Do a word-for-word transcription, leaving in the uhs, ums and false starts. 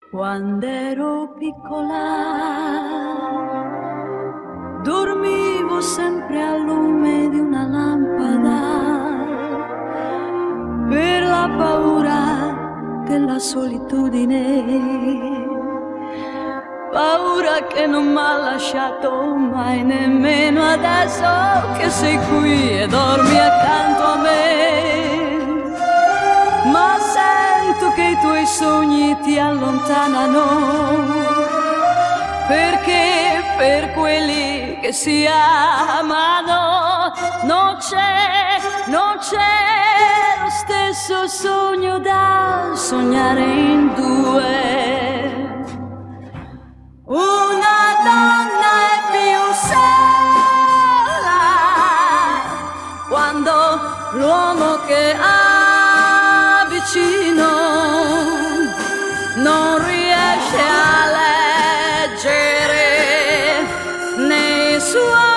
Quando ero piccola dormivo sempre al lume di una lampada per la paura della solitudine, paura che non m'ha lasciato mai, nemmeno adesso che sei qui e dormi accanto a me. Ma sento che i tuoi sogni ti allontanano, perché per quelli che si amano non c'è, non c'è lo stesso sogno da sognare in due. Una donna è più sola quando l'uomo che ha vicino non riesce a leggere nei suoi